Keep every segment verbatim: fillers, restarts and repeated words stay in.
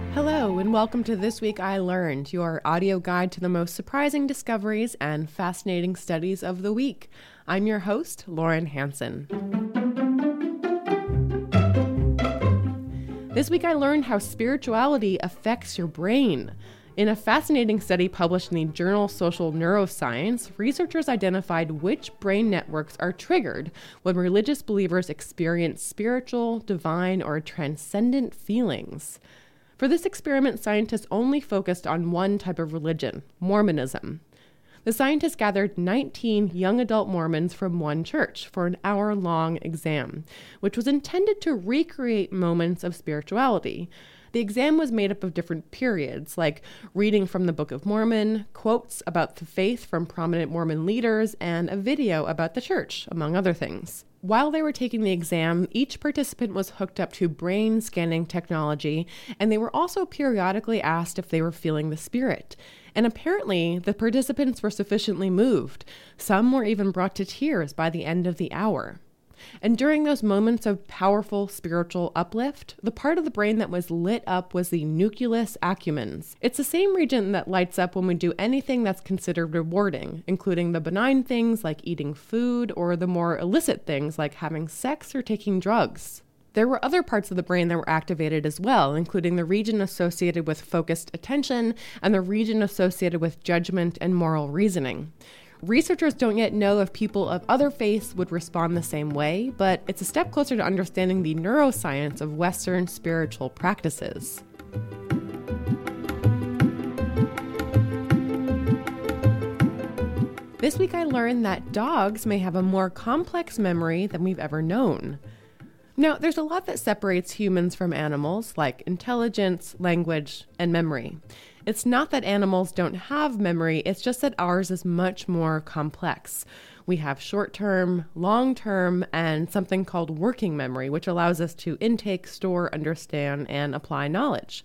Hello, and welcome to This Week I Learned, your audio guide to the most surprising discoveries and fascinating studies of the week. I'm your host, Lauren Hansen. This week I learned how spirituality affects your brain. In a fascinating study published in the journal Social Neuroscience, researchers identified which brain networks are triggered when religious believers experience spiritual, divine, or transcendent feelings. For this experiment, scientists only focused on one type of religion, Mormonism. The scientists gathered nineteen young adult Mormons from one church for an hour-long exam, which was intended to recreate moments of spirituality. The exam was made up of different periods, like reading from the Book of Mormon, quotes about the faith from prominent Mormon leaders, and a video about the church, among other things. While they were taking the exam, each participant was hooked up to brain scanning technology, and they were also periodically asked if they were feeling the spirit. And apparently, the participants were sufficiently moved. Some were even brought to tears by the end of the hour. And during those moments of powerful spiritual uplift, the part of the brain that was lit up was the nucleus accumbens. It's the same region that lights up when we do anything that's considered rewarding, including the benign things like eating food or the more illicit things like having sex or taking drugs. There were other parts of the brain that were activated as well, including the region associated with focused attention and the region associated with judgment and moral reasoning. Researchers don't yet know if people of other faiths would respond the same way, but it's a step closer to understanding the neuroscience of Western spiritual practices. This week I learned that dogs may have a more complex memory than we've ever known. Now, there's a lot that separates humans from animals, like intelligence, language, and memory. It's not that animals don't have memory, it's just that ours is much more complex. We have short-term, long-term, and something called working memory, which allows us to intake, store, understand, and apply knowledge.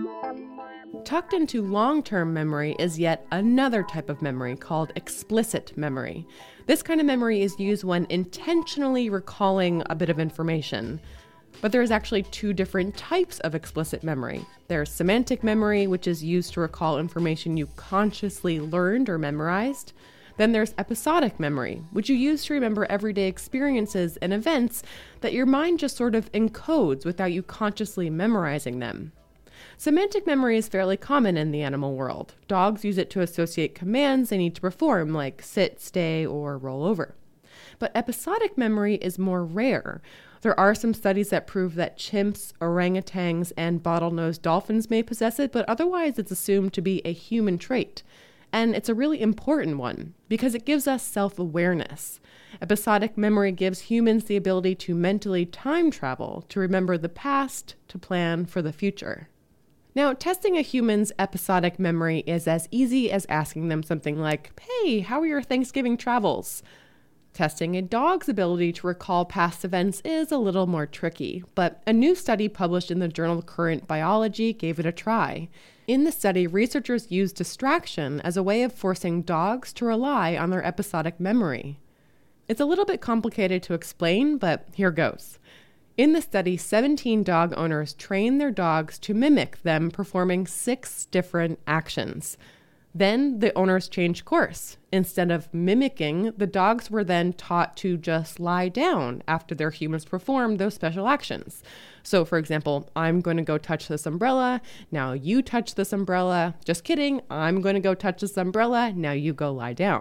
Tucked into long-term memory is yet another type of memory called explicit memory. This kind of memory is used when intentionally recalling a bit of information. But there's actually two different types of explicit memory. There's semantic memory, which is used to recall information you consciously learned or memorized. Then there's episodic memory, which you use to remember everyday experiences and events that your mind just sort of encodes without you consciously memorizing them. Semantic memory is fairly common in the animal world. Dogs use it to associate commands they need to perform, like sit, stay, or roll over. But episodic memory is more rare. There are some studies that prove that chimps, orangutans, and bottlenose dolphins may possess it, but otherwise it's assumed to be a human trait. And it's a really important one, because it gives us self-awareness. Episodic memory gives humans the ability to mentally time travel, to remember the past, to plan for the future. Now, testing a human's episodic memory is as easy as asking them something like, "Hey, how are your Thanksgiving travels?" Testing a dog's ability to recall past events is a little more tricky, but a new study published in the journal Current Biology gave it a try. In the study, researchers used distraction as a way of forcing dogs to rely on their episodic memory. It's a little bit complicated to explain, but here goes. In the study, seventeen dog owners trained their dogs to mimic them performing six different actions. Then the owners changed course. Instead of mimicking, the dogs were then taught to just lie down after their humans performed those special actions. So, for example, I'm going to go touch this umbrella. Now you touch this umbrella. Just kidding. I'm going to go touch this umbrella. Now you go lie down.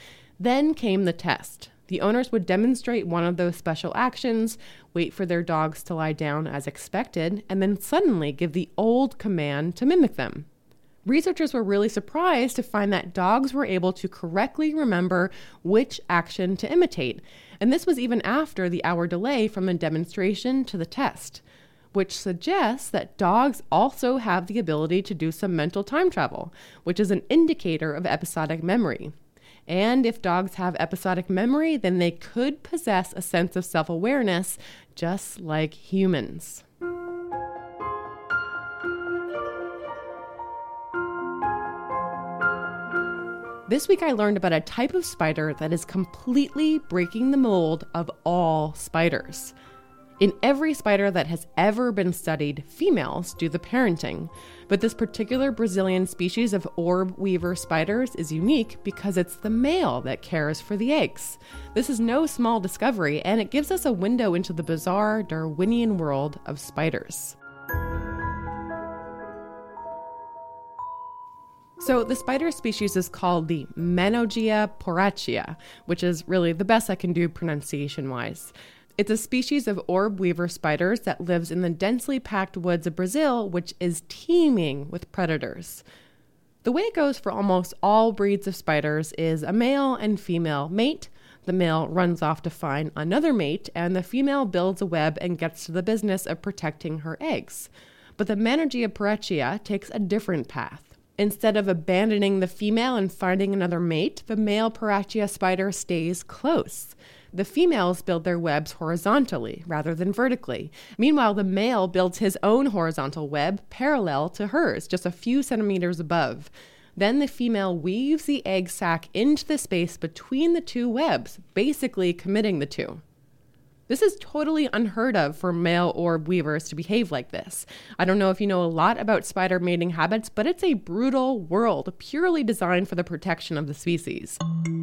Then came the test. The owners would demonstrate one of those special actions, wait for their dogs to lie down as expected, and then suddenly give the old command to mimic them. Researchers were really surprised to find that dogs were able to correctly remember which action to imitate, and this was even after the hour delay from the demonstration to the test, which suggests that dogs also have the ability to do some mental time travel, which is an indicator of episodic memory. And if dogs have episodic memory, then they could possess a sense of self-awareness just like humans. This week I learned about a type of spider that is completely breaking the mold of all spiders. In every spider that has ever been studied, females do the parenting. But this particular Brazilian species of orb weaver spiders is unique because it's the male that cares for the eggs. This is no small discovery, and it gives us a window into the bizarre Darwinian world of spiders. So the spider species is called the Menorrhagia poracea, which is really the best I can do pronunciation-wise. It's a species of orb weaver spiders that lives in the densely packed woods of Brazil, which is teeming with predators. The way it goes for almost all breeds of spiders is a male and female mate. The male runs off to find another mate, and the female builds a web and gets to the business of protecting her eggs. But the Menorrhagia poracea takes a different path. Instead of abandoning the female and finding another mate, the male poracea spider stays close. The females build their webs horizontally rather than vertically. Meanwhile, the male builds his own horizontal web parallel to hers, just a few centimeters above. Then the female weaves the egg sac into the space between the two webs, basically committing the two. This is totally unheard of for male orb weavers to behave like this. I don't know if you know a lot about spider mating habits, but it's a brutal world purely designed for the protection of the species.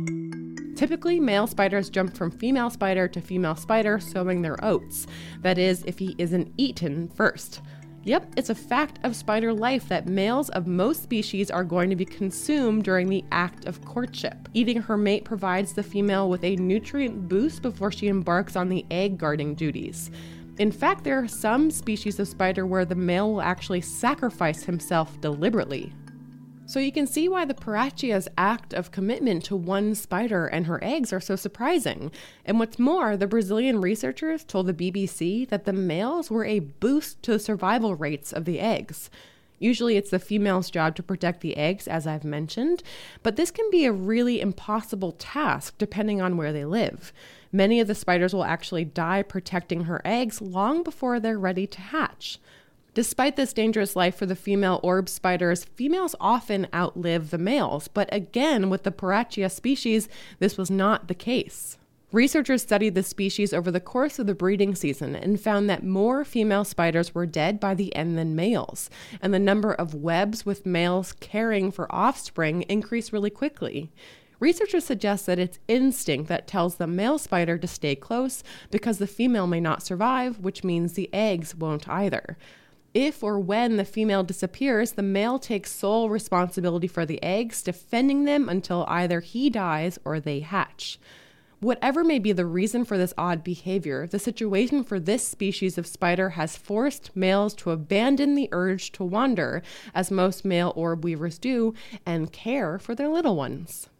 Typically, male spiders jump from female spider to female spider sowing their oats. That is, if he isn't eaten first. Yep, it's a fact of spider life that males of most species are going to be consumed during the act of courtship. Eating her mate provides the female with a nutrient boost before she embarks on the egg guarding duties. In fact, there are some species of spider where the male will actually sacrifice himself deliberately. So you can see why the Poracea's act of commitment to one spider and her eggs are so surprising. And what's more, the Brazilian researchers told the B B C that the males were a boost to the survival rates of the eggs. Usually it's the female's job to protect the eggs, as I've mentioned, but this can be a really impossible task depending on where they live. Many of the spiders will actually die protecting her eggs long before they're ready to hatch. Despite this dangerous life for the female orb spiders, females often outlive the males, but again, with the Poracea species, this was not the case. Researchers studied the species over the course of the breeding season and found that more female spiders were dead by the end than males, and the number of webs with males caring for offspring increased really quickly. Researchers suggest that it's instinct that tells the male spider to stay close because the female may not survive, which means the eggs won't either. If or when the female disappears, the male takes sole responsibility for the eggs, defending them until either he dies or they hatch. Whatever may be the reason for this odd behavior, the situation for this species of spider has forced males to abandon the urge to wander, as most male orb weavers do, and care for their little ones.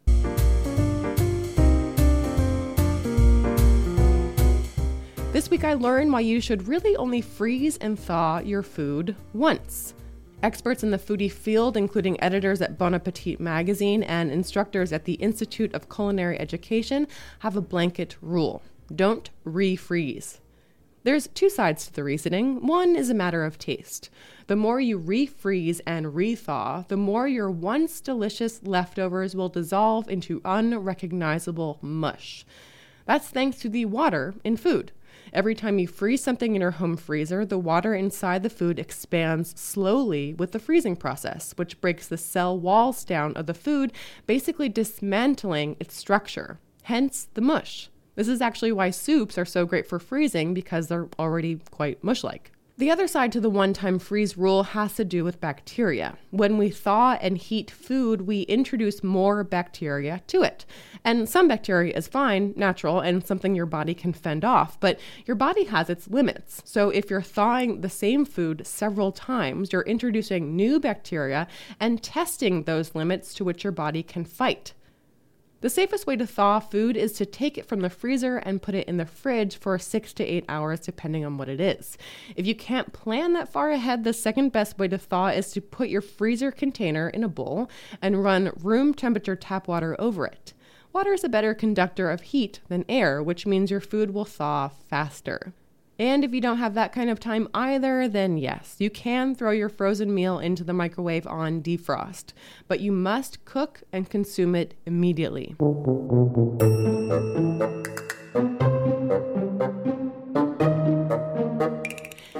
This week I learned why you should really only freeze and thaw your food once. Experts in the foodie field, including editors at Bon Appetit magazine and instructors at the Institute of Culinary Education, have a blanket rule. Don't refreeze. There's two sides to the reasoning. One is a matter of taste. The more you refreeze and rethaw, the more your once delicious leftovers will dissolve into unrecognizable mush. That's thanks to the water in food. Every time you freeze something in your home freezer, the water inside the food expands slowly with the freezing process, which breaks the cell walls down of the food, basically dismantling its structure. Hence the mush. This is actually why soups are so great for freezing, because they're already quite mush-like. The other side to the one-time freeze rule has to do with bacteria. When we thaw and heat food, we introduce more bacteria to it. And some bacteria is fine, natural, and something your body can fend off, but your body has its limits. So if you're thawing the same food several times, you're introducing new bacteria and testing those limits to which your body can fight. The safest way to thaw food is to take it from the freezer and put it in the fridge for six to eight hours, depending on what it is. If you can't plan that far ahead, the second best way to thaw is to put your freezer container in a bowl and run room temperature tap water over it. Water is a better conductor of heat than air, which means your food will thaw faster. And if you don't have that kind of time either, then yes, you can throw your frozen meal into the microwave on defrost, but you must cook and consume it immediately.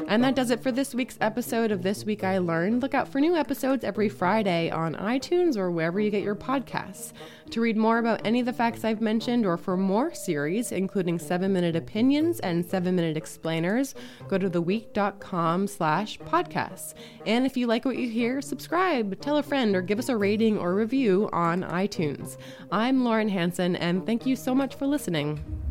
And that does it for this week's episode of This Week I Learned. Look out for new episodes every Friday on iTunes or wherever you get your podcasts. To read more about any of the facts I've mentioned or for more series, including seven minute opinions and seven minute explainers, go to theweek.com slash podcasts. And if you like what you hear, subscribe, tell a friend, or give us a rating or review on iTunes. I'm Lauren Hanson, and thank you so much for listening.